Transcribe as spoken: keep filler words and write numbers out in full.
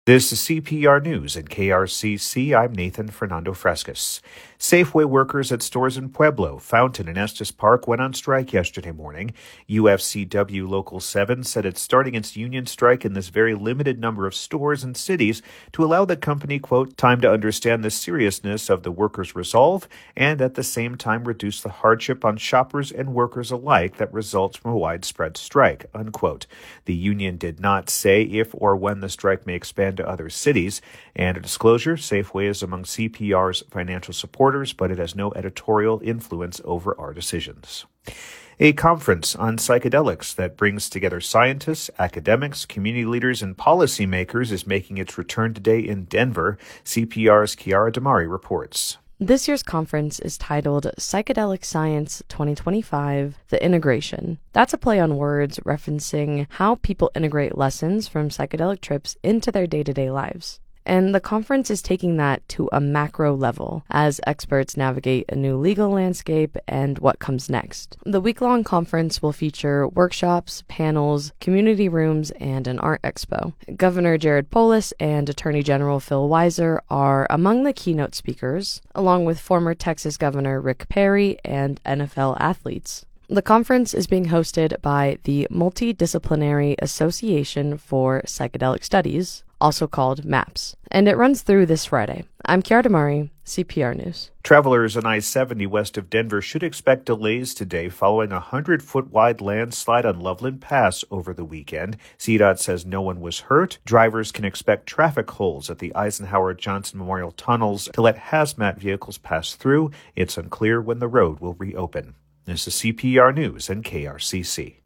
This is C P R News and K R C C. I'm Nathan Fernando Frescas. Safeway workers at stores in Pueblo, Fountain, and Estes Park went on strike yesterday morning. U F C W Local seven said it's starting its union strike in this very limited number of stores and cities to allow the company, quote, time to understand the seriousness of the workers' resolve and at the same time reduce the hardship on shoppers and workers alike that results from a widespread strike, unquote. The union did not say if or when the strike may expand to other cities. And a disclosure, Safeway is among C P R's financial supporters, but it has no editorial influence over our decisions. A conference on psychedelics that brings together scientists, academics, community leaders, and policymakers is making its return today in Denver. C P R's Kiara Damari reports. This year's conference is titled Psychedelic Science twenty twenty-five, The Integration. That's a play on words referencing how people integrate lessons from psychedelic trips into their day-to-day lives. And the conference is taking that to a macro level as experts navigate a new legal landscape and what comes next. The week-long conference will feature workshops, panels, community rooms, and an art expo. Governor Jared Polis and Attorney General Phil Weiser are among the keynote speakers, along with former Texas Governor Rick Perry and N F L athletes. The conference is being hosted by the Multidisciplinary Association for Psychedelic Studies, also called MAPS, and it runs through this Friday. I'm Kiara Damari, C P R News. Travelers on I seventy west of Denver should expect delays today following a hundred-foot-wide landslide on Loveland Pass over the weekend. C DOT says no one was hurt. Drivers can expect traffic holes at the Eisenhower Johnson Memorial tunnels to let hazmat vehicles pass through. It's unclear when the road will reopen. This is C P R News and K R C C.